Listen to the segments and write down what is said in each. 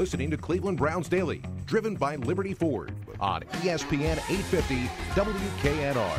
listening to Cleveland Browns Daily, driven by Liberty Ford on ESPN 850 WKNR.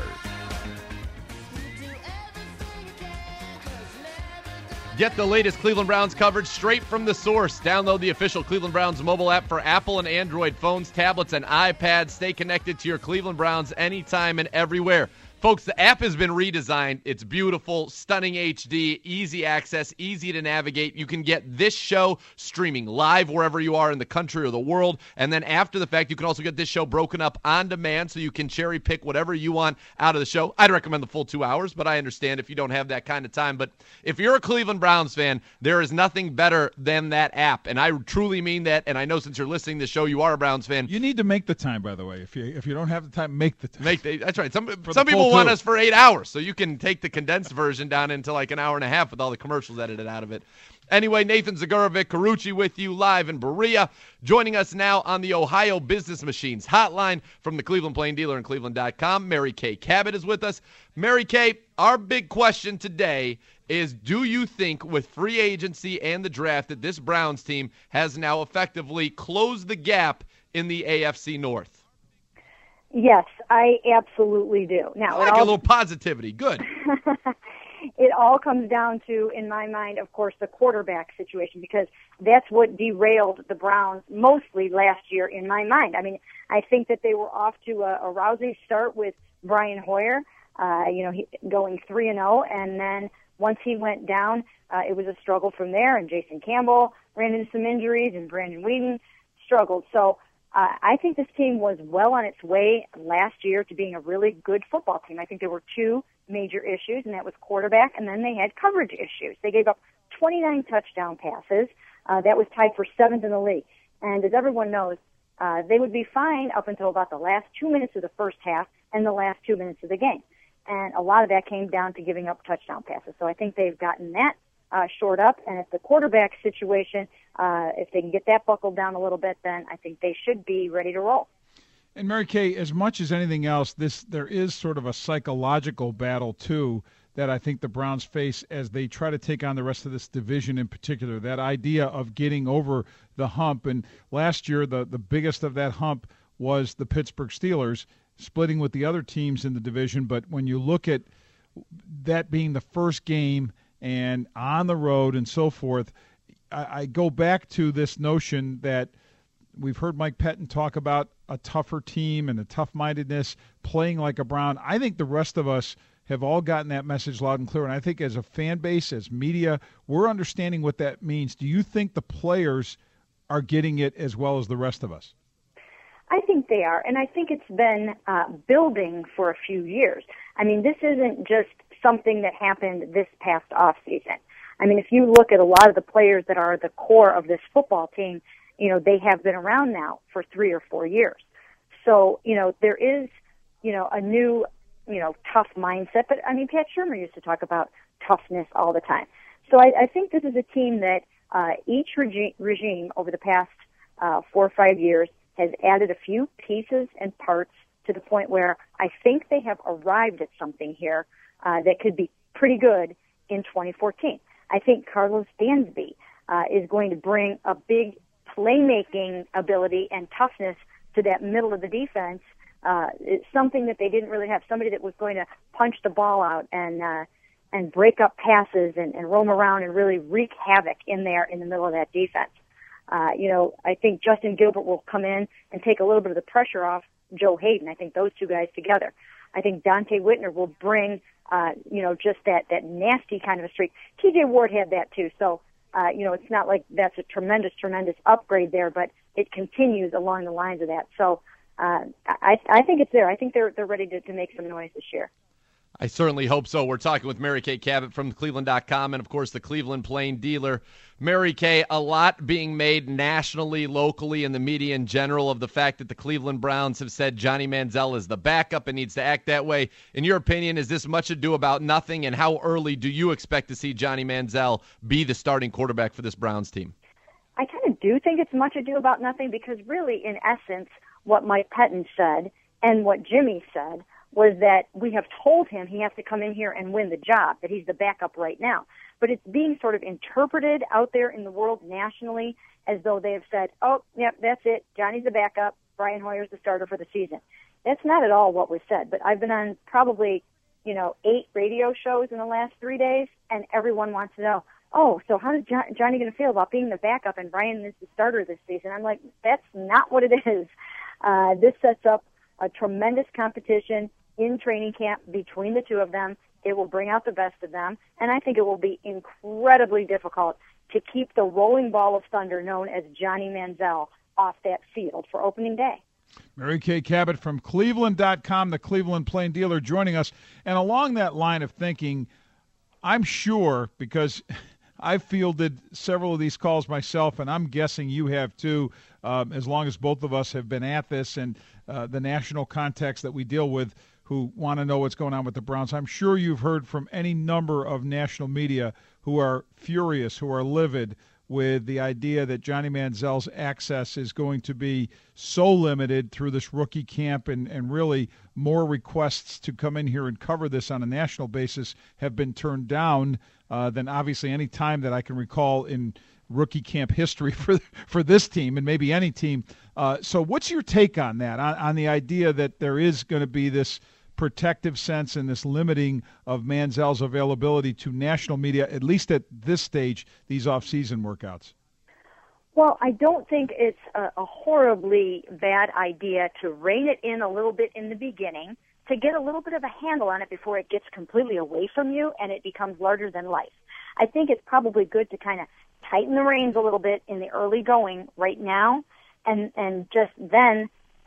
Get the latest Cleveland Browns coverage straight from the source. Download the official Cleveland Browns mobile app for Apple and Android phones, tablets, and iPads. Stay connected to your Cleveland Browns anytime and everywhere. Folks, the app has been redesigned. It's beautiful, stunning HD, easy access, easy to navigate. You can get this show streaming live wherever you are in the country or the world. And then after the fact, you can also get this show broken up on demand so you can cherry pick whatever you want out of the show. I'd recommend the full 2 hours, but I understand if you don't have that kind of time. But if you're a Cleveland Browns fan, there is nothing better than that app. And I truly mean that. And I know since you're listening to the show, you are a Browns fan. You need to make the time, by the way. If you don't have the time, make the time. That's right. Some people want us for 8 hours, so you can take the condensed version down into like an hour and a half with all the commercials edited out of it. Anyway, Nathan Zagurovic, Carucci with you live in Berea. Joining us now on the Ohio Business Machines hotline from the Cleveland Plain Dealer and Cleveland.com, Mary Kay Cabot is with us. Mary Kay, our big question today is, do you think with free agency and the draft that this Browns team has now effectively closed the gap in the AFC North? Yes, I absolutely do. Now, I like a little positivity. Good. It all comes down to, in my mind, of course, the quarterback situation, because that's what derailed the Browns mostly last year, in my mind. I mean, I think that they were off to a rousing start with Brian Hoyer, going 3-0, and then once he went down, it was a struggle from there, and Jason Campbell ran into some injuries, and Brandon Weeden struggled. So I think this team was well on its way last year to being a really good football team. I think there were two major issues, and that was quarterback, and then they had coverage issues. They gave up 29 touchdown passes. That was tied for 7th in the league. And as everyone knows, they would be fine up until about the last 2 minutes of the first half and the last 2 minutes of the game. And a lot of that came down to giving up touchdown passes. So I think they've gotten that shored up, and if the quarterback situation, if they can get that buckled down a little bit, then I think they should be ready to roll. And Mary Kay, as much as anything else, there is sort of a psychological battle too that I think the Browns face as they try to take on the rest of this division in particular. That idea of getting over the hump, and last year the biggest of that hump was the Pittsburgh Steelers splitting with the other teams in the division. But when you look at that being the first game and on the road and so forth, I go back to this notion that we've heard Mike Pettin talk about a tougher team and a tough-mindedness, playing like a Brown. I think the rest of us have all gotten that message loud and clear, and I think as a fan base, as media, we're understanding what that means. Do you think the players are getting it as well as the rest of us? I think they are, and I think it's been building for a few years. I mean, this isn't just something that happened this past offseason. I mean, if you look at a lot of the players that are the core of this football team, they have been around now for 3 or 4 years. So, there is, a new, tough mindset. But, I mean, Pat Shurmur used to talk about toughness all the time. So I think this is a team that each regime over the past 4 or 5 years has added a few pieces and parts to the point where I think they have arrived at something here that could be pretty good in 2014. I think Carlos Dansby is going to bring a big playmaking ability and toughness to that middle of the defense. It's something that they didn't really have. Somebody that was going to punch the ball out and break up passes and roam around and really wreak havoc in there in the middle of that defense. I think Justin Gilbert will come in and take a little bit of the pressure off Joe Hayden. I think those two guys together. I think Dante Whitner will bring, just that nasty kind of a streak. TJ Ward had that too. So, it's not like that's a tremendous upgrade there, but it continues along the lines of that. So, I think it's there. I think they're ready to make some noise this year. I certainly hope so. We're talking with Mary Kay Cabot from Cleveland.com and, of course, the Cleveland Plain Dealer. Mary Kay, a lot being made nationally, locally, and the media in general of the fact that the Cleveland Browns have said Johnny Manziel is the backup and needs to act that way. In your opinion, is this much ado about nothing, and how early do you expect to see Johnny Manziel be the starting quarterback for this Browns team? I kind of do think it's much ado about nothing because really, in essence, what Mike Pettin said and what Jimmy said was that we have told him he has to come in here and win the job, that he's the backup right now. but it's being sort of interpreted out there in the world nationally as though they have said, oh, yep, that's it. Johnny's the backup. Brian Hoyer's the starter for the season. That's not at all what was said, but I've been on probably, 8 radio shows in the last 3 days, and everyone wants to know, oh, so how is Johnny going to feel about being the backup and Brian is the starter this season? I'm like, that's not what it is. This sets up a tremendous competition in training camp between the two of them. It will bring out the best of them, and I think it will be incredibly difficult to keep the rolling ball of thunder known as Johnny Manziel off that field for opening day. Mary Kay Cabot from Cleveland.com, the Cleveland Plain Dealer, joining us. And along that line of thinking, I'm sure, because I've fielded several of these calls myself, and I'm guessing you have too, as long as both of us have been at this and the national context that we deal with who want to know what's going on with the Browns. I'm sure you've heard from any number of national media who are furious, who are livid with the idea that Johnny Manziel's access is going to be so limited through this rookie camp, and really more requests to come in here and cover this on a national basis have been turned down than obviously any time that I can recall in rookie camp history for this team and maybe any team. So what's your take on that, on the idea that there is going to be this protective sense and this limiting of Manziel's availability to national media, at least at this stage, these off-season workouts? Well, I don't think it's a horribly bad idea to rein it in a little bit in the beginning to get a little bit of a handle on it before it gets completely away from you and it becomes larger than life. I think it's probably good to kind of tighten the reins a little bit in the early going right now and just then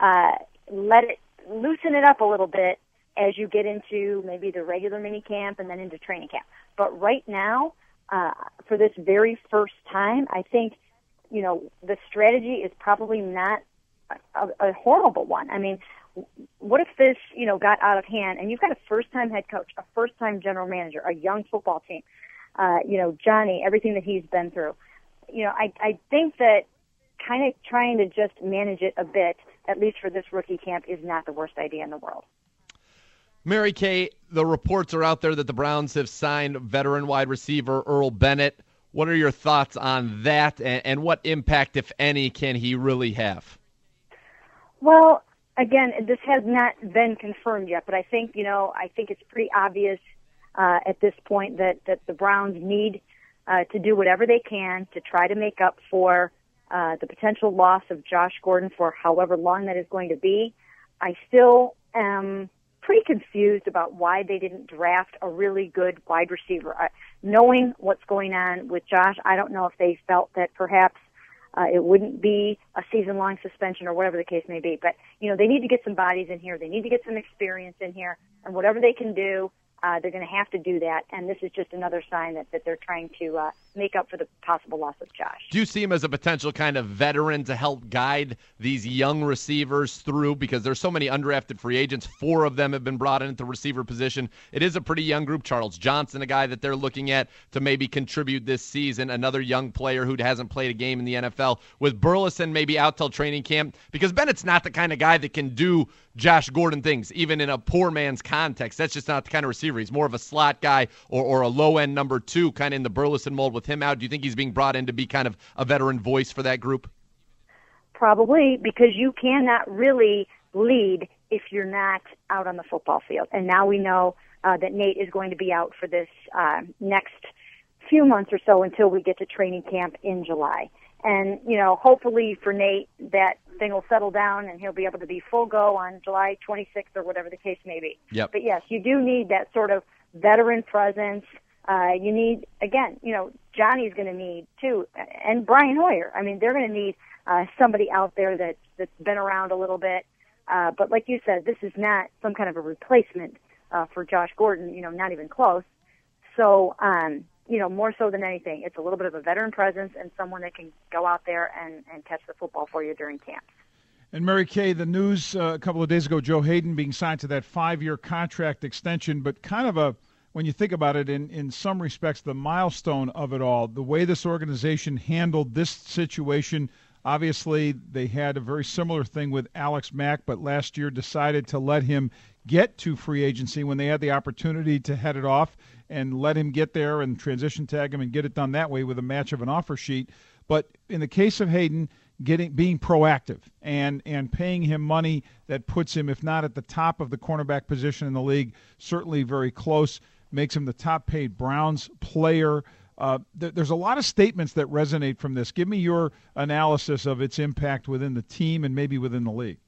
let it loosen it up a little bit as you get into maybe the regular mini camp and then into training camp. But right now, for this very first time, I think, the strategy is probably not a horrible one. I mean, what if this, got out of hand and you've got a first-time head coach, a first-time general manager, a young football team, Johnny, everything that he's been through. I think that kind of trying to just manage it a bit, at least for this rookie camp, is not the worst idea in the world. Mary Kay, the reports are out there that the Browns have signed veteran wide receiver Earl Bennett. What are your thoughts on that, and what impact, if any, can he really have? Well, again, this has not been confirmed yet, but I think, I think it's pretty obvious at this point that the Browns need to do whatever they can to try to make up for the potential loss of Josh Gordon for however long that is going to be. I still am pretty confused about why they didn't draft a really good wide receiver. Knowing what's going on with Josh, I don't know if they felt that perhaps it wouldn't be a season-long suspension or whatever the case may be. But, they need to get some bodies in here. They need to get some experience in here. And whatever they can do, they're going to have to do that. And this is just another sign that they're trying to make up for the possible loss of Josh. Do you see him as a potential kind of veteran to help guide these young receivers through? Because there's so many undrafted free agents. 4 of them have been brought in at the receiver position. It is a pretty young group. Charles Johnson, a guy that they're looking at to maybe contribute this season, another young player who hasn't played a game in the NFL. With Burleson maybe out till training camp, because Bennett's not the kind of guy that can do Josh Gordon things, even in a poor man's context. That's just not the kind of receiver. He's more of a slot guy or a low-end number 2, kind of in the Burleson mold. With him out, do you think he's being brought in to be kind of a veteran voice for that group? Probably, because you cannot really lead if you're not out on the football field. And now we know that Nate is going to be out for this next few months or so until we get to training camp in July. And, hopefully for Nate, that thing will settle down and he'll be able to be full go on July 26th or whatever the case may be. Yep. But, yes, you do need that sort of veteran presence. You need, again, Johnny's going to need, too, and Brian Hoyer. I mean, they're going to need somebody out there that's been around a little bit. But like you said, this is not some kind of a replacement for Josh Gordon, not even close. So, more so than anything, it's a little bit of a veteran presence and someone that can go out there and catch the football for you during camp. And Mary Kay, the news a couple of days ago, Joe Hayden being signed to that 5-year contract extension, but kind of when you think about it, in some respects, the milestone of it all, the way this organization handled this situation. Obviously, they had a very similar thing with Alex Mack, but last year decided to let him get to free agency when they had the opportunity to head it off. and let him get there and transition tag him and get it done that way with a match of an offer sheet. But in the case of Hayden, being proactive and paying him money that puts him, if not at the top of the cornerback position in the league, certainly very close, makes him the top-paid Browns player. There's a lot of statements that resonate from this. Give me your analysis of its impact within the team and maybe within the league.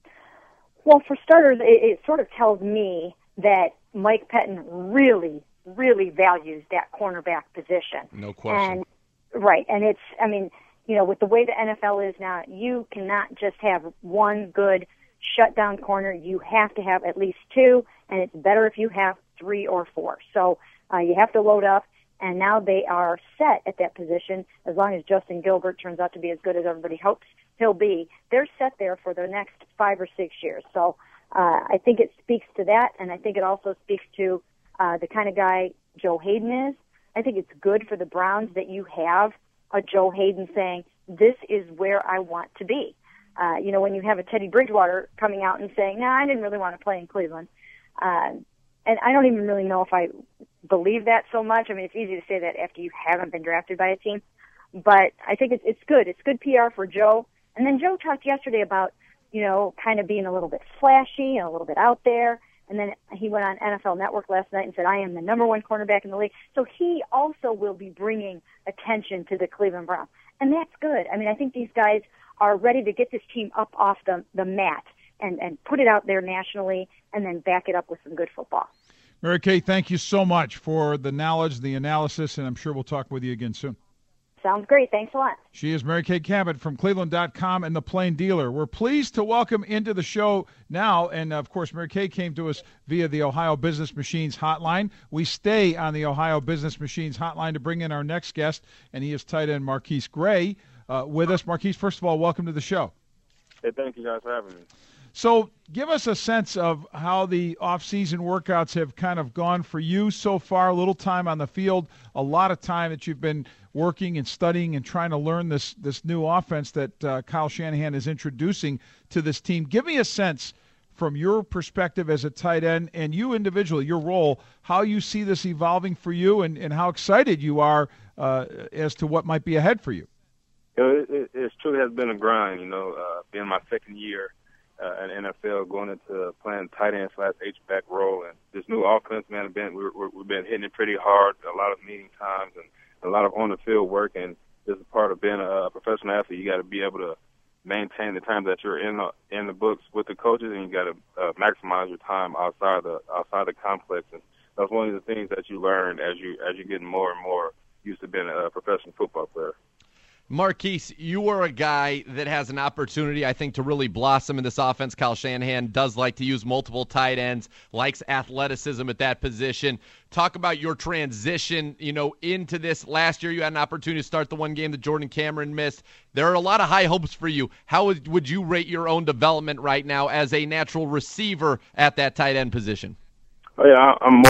Well, for starters, it sort of tells me that Mike Pettine really, really values that cornerback position. No question. And it's, I mean, with the way the NFL is now, you cannot just have one good shutdown corner. You have to have at least two, and it's better if you have 3 or 4. So you have to load up, and now they are set at that position. As long as Justin Gilbert turns out to be as good as everybody hopes he'll be, they're set there for the next 5 or 6 years. So I think it speaks to that, and I think it also speaks to the kind of guy Joe Hayden is. I think it's good for the Browns that you have a Joe Hayden saying, this is where I want to be. When you have a Teddy Bridgewater coming out and saying, no, I didn't really want to play in Cleveland. And I don't even really know if I believe that so much. I mean, it's easy to say that after you haven't been drafted by a team. But I think it's good. It's good PR for Joe. And then Joe talked yesterday about, kind of being a little bit flashy and a little bit out there. And then he went on NFL Network last night and said, I am the number 1 cornerback in the league. So he also will be bringing attention to the Cleveland Browns. And that's good. I mean, I think these guys are ready to get this team up off the mat and put it out there nationally and then back it up with some good football. Mary Kay, thank you so much for the knowledge, the analysis, and I'm sure we'll talk with you again soon. Sounds great. Thanks a lot. She is Mary Kay Cabot from Cleveland.com and The Plain Dealer. We're pleased to welcome into the show now, and of course, Mary Kay came to us via the Ohio Business Machines hotline. We stay on the Ohio Business Machines hotline to bring in our next guest, and he is tight end Marquise Gray with us. Marquise, first of all, welcome to the show. Hey, thank you guys for having me. So give us a sense of how the off-season workouts have kind of gone for you so far. A little time on the field, a lot of time that you've been working and studying and trying to learn this new offense that Kyle Shanahan is introducing to this team. Give me a sense from your perspective as a tight end and you individually, your role, how you see this evolving for you and how excited you are as to what might be ahead for you. It truly has been a grind, being my second year in NFL, going into playing tight end / H-back role. And this new offense, man, we've been hitting it pretty hard, a lot of meeting times and a lot of on-the-field work. And this is part of being a professional athlete. You got to be able to maintain the time that you're in the books with the coaches, and you got to maximize your time outside the complex. And that's one of the things that you learn as you get more and more used to being a professional football player. Marquise, you are a guy that has an opportunity, I think, to really blossom in this offense. Kyle Shanahan does like to use multiple tight ends, likes athleticism at that position. Talk about your transition, into this. Last year you had an opportunity to start the one game that Jordan Cameron missed. There are a lot of high hopes for you. How would you rate your own development right now as a natural receiver at that tight end position? Oh, yeah,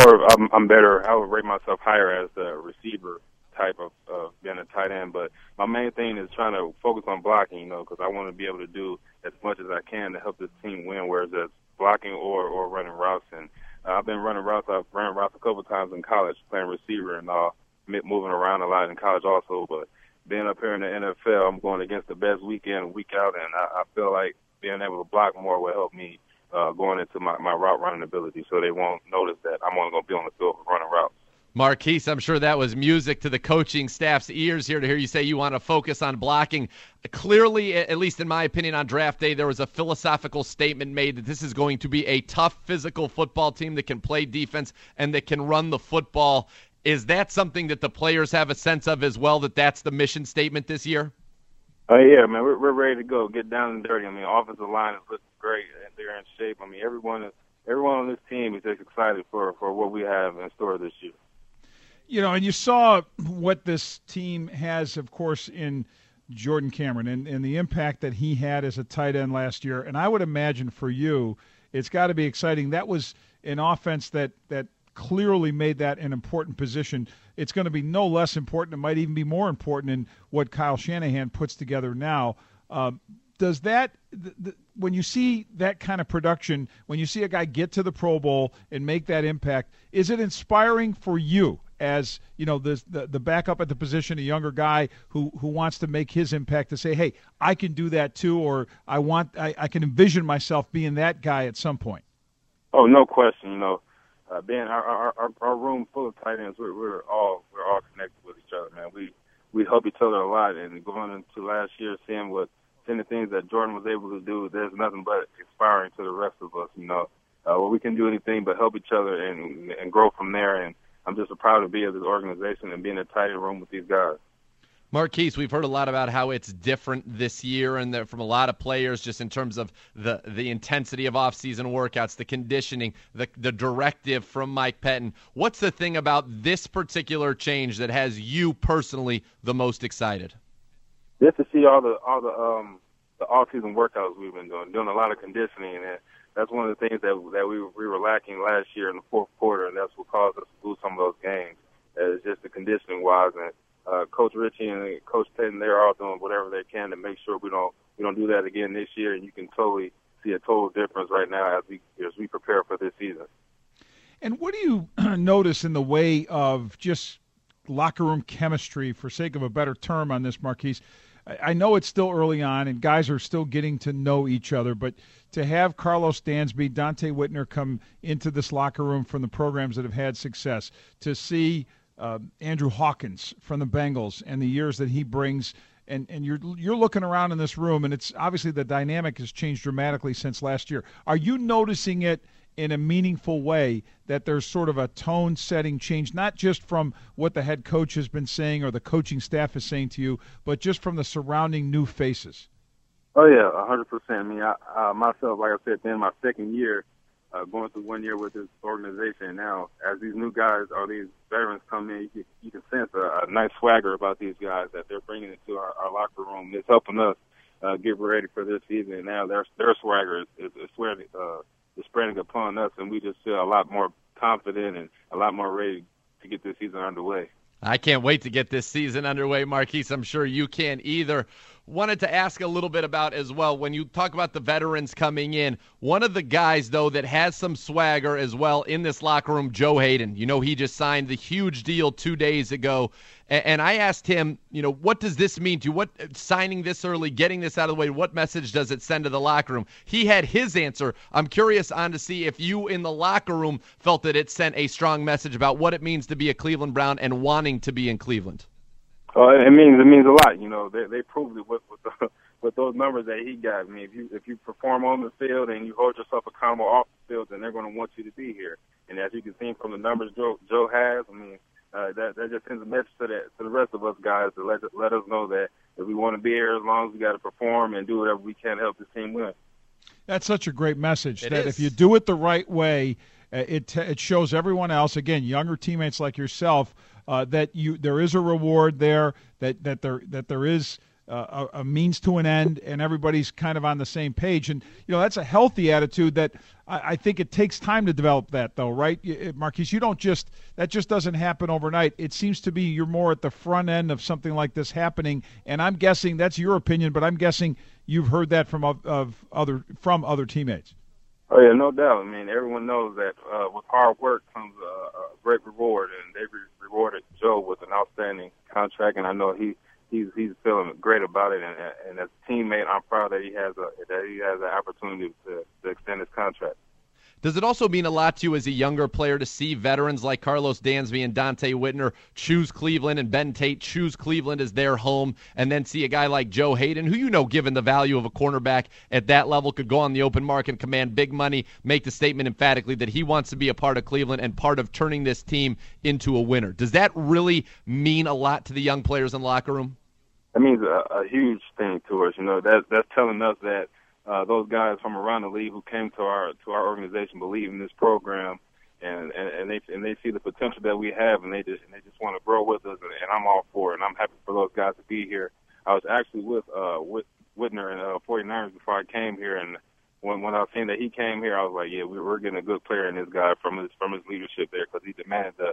I'm better. I would rate myself higher as a receiver type of being a tight end, but my main thing is trying to focus on blocking, because I want to be able to do as much as I can to help this team win, whether it's blocking or running routes. And I've been running routes. I've run routes a couple of times in college, playing receiver and moving around a lot in college also. But being up here in the NFL, I'm going against the best week in and week out, and I feel like being able to block more will help me going into my route running ability, so they won't notice that I'm only going to be on the field for running routes. Marquise, I'm sure that was music to the coaching staff's ears here to hear you say you want to focus on blocking. Clearly, at least in my opinion, on draft day, there was a philosophical statement made that this is going to be a tough physical football team that can play defense and that can run the football. Is that something that the players have a sense of as well, that that's the mission statement this year? Yeah, man, we're ready to go, get down and dirty. I mean, offensive line is looking great. They're in shape. I mean, everyone on this team is just excited for what we have in store this year. And you saw what this team has, of course, in Jordan Cameron and the impact that he had as a tight end last year. And I would imagine for you, it's got to be exciting. That was an offense that clearly made that an important position. It's going to be no less important. It might even be more important in what Kyle Shanahan puts together now. does that when you see that kind of production, when you see a guy get to the Pro Bowl and make that impact, is it inspiring for you as the backup at the position, a younger guy who wants to make his impact, to say, hey, I can do that too, or I can envision myself being that guy at some point? Oh, no question. Being our room full of tight ends, we're all connected with each other, man. We help each other a lot, and going into last year, seeing the things that Jordan was able to do, there's nothing but inspiring to the rest of us. Well, we can do anything but help each other and grow from there. And I'm just proud to be of this organization and be in a tight room with these guys. Marquise, we've heard a lot about how it's different this year, and from a lot of players, just in terms of the intensity of off-season workouts, the conditioning, the directive from Mike Pettine. What's the thing about this particular change that has you personally the most excited? Just to see all the off-season workouts we've been doing a lot of conditioning, and that's one of the things that we were lacking last year in the fourth quarter, and that's what caused us to lose some of those games. It's just the conditioning-wise, and Coach Ritchie and Coach Pettine, they're all doing whatever they can to make sure we don't do that again this year. And you can totally see a total difference right now as we prepare for this season. And what do you notice in the way of just locker room chemistry, for sake of a better term on this, Marquise? I know it's still early on and guys are still getting to know each other, but to have Carlos Dansby, Donte Whitner come into this locker room from the programs that have had success, to see Andrew Hawkins from the Bengals and the years that he brings, and you're looking around in this room, and it's obviously the dynamic has changed dramatically since last year. Are you noticing it in a meaningful way, that there's sort of a tone-setting change, not just from what the head coach has been saying or the coaching staff is saying to you, but just from the surrounding new faces? Oh, yeah, 100%. I mean, I myself, like I said, in my second year, going through 1 year with this organization, and now as these new guys or these veterans come in, you can sense a nice swagger about these guys that they're bringing into our locker room. It's helping us get ready for this season. And now their swagger is spreading upon us, and we just feel a lot more confident and a lot more ready to get this season underway. I can't wait to get this season underway, Marquise. I'm sure you can either. Wanted to ask a little bit about as well, when you talk about the veterans coming in, one of the guys, though, that has some swagger as well in this locker room, Joe Hayden. He just signed the huge deal 2 days ago. And I asked him, what does this mean to you? What, signing this early, getting this out of the way, what message does it send to the locker room? He had his answer. I'm curious to see if you in the locker room felt that it sent a strong message about what it means to be a Cleveland Brown and wanting to be in Cleveland. It means a lot. They proved it with those numbers that he got. I mean, if you perform on the field and you hold yourself accountable off the field, then they're going to want you to be here. And as you can see from the numbers Joe has, I mean, that just sends a message to the rest of us guys to let us know that if we want to be here, as long as we got to perform and do whatever we can to help this team win. That's such a great message. It that is. If you do it the right way, it shows everyone else, again, younger teammates like yourself, that there is a reward there, that there is a means to an end, and everybody's kind of on the same page. And that's a healthy attitude that I think it takes time to develop that, though, right, Marquise? That just doesn't happen overnight. It seems to be you're more at the front end of something like this happening, and I'm guessing that's your opinion, but I'm guessing you've heard that from other teammates. Oh, yeah, no doubt. I mean, everyone knows that with hard work comes a great reward, and they rewarded Joe with an outstanding contract, and I know he's feeling great about it. And as a teammate, I'm proud that he has an opportunity to extend his contract. Does it also mean a lot to you as a younger player to see veterans like Carlos Dansby and Donte Whitner choose Cleveland, and Ben Tate choose Cleveland as their home, and then see a guy like Joe Hayden, who given the value of a cornerback at that level, could go on the open market and command big money, make the statement emphatically that he wants to be a part of Cleveland and part of turning this team into a winner? Does that really mean a lot to the young players in the locker room? That means a huge thing to us. That's telling us that those guys from around the league who came to our organization believe in this program, and they see the potential that we have, and they just want to grow with us, and I'm all for it, and I'm happy for those guys to be here. I was actually with Whitner and 49ers before I came here, and when I was seeing that he came here, I was like, yeah, we're getting a good player in this guy from his leadership there, because he demanded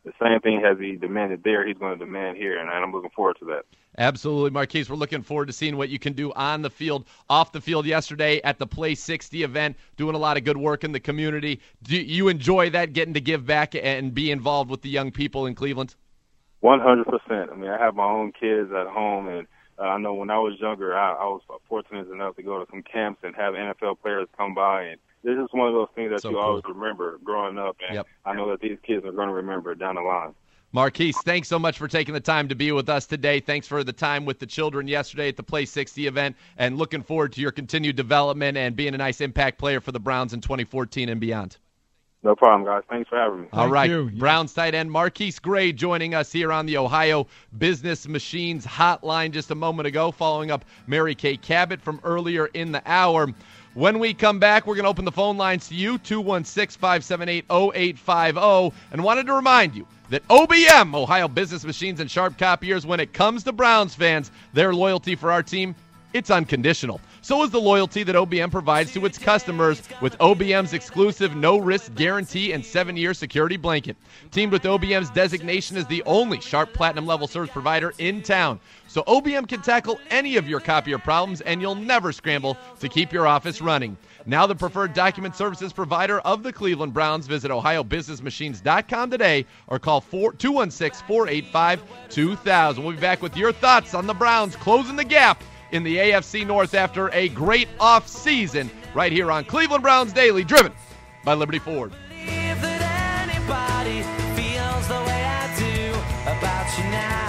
the same thing has he demanded there, he's going to demand here, and I'm looking forward to that. Absolutely, Marquise. We're looking forward to seeing what you can do on the field, off the field. Yesterday at the Play 60 event, doing a lot of good work in the community. Do you enjoy that, getting to give back and be involved with the young people in Cleveland? 100%. I mean, I have my own kids at home, and I know when I was younger, I was fortunate enough to go to some camps and have NFL players come by, and this is one of those things that you always remember growing up, and I know that these kids are going to remember it down the line. Marquise, thanks so much for taking the time to be with us today. Thanks for the time with the children yesterday at the Play 60 event, and looking forward to your continued development and being a nice impact player for the Browns in 2014 and beyond. No problem, guys. Thanks for having me. All right. Browns tight end Marquise Gray joining us here on the Ohio Business Machines hotline just a moment ago, following up Mary Kay Cabot from earlier in the hour. When we come back, we're going to open the phone lines to you, 216-578-0850, and wanted to remind you that OBM, Ohio Business Machines and Sharp Copiers, when it comes to Browns fans, their loyalty for our team, it's unconditional. So is the loyalty that OBM provides to its customers with OBM's exclusive no-risk guarantee and 7-year security blanket. Teamed with OBM's designation as the only Sharp Platinum level service provider in town. So OBM can tackle any of your copier problems, and you'll never scramble to keep your office running. Now the preferred document services provider of the Cleveland Browns. Visit ohiobusinessmachines.com today or call 216-485-2000. We'll be back with your thoughts on the Browns closing the gap in the AFC North after a great off season right here on Cleveland Browns Daily, driven by Liberty Ford. If that anybody feels the way I do about you now.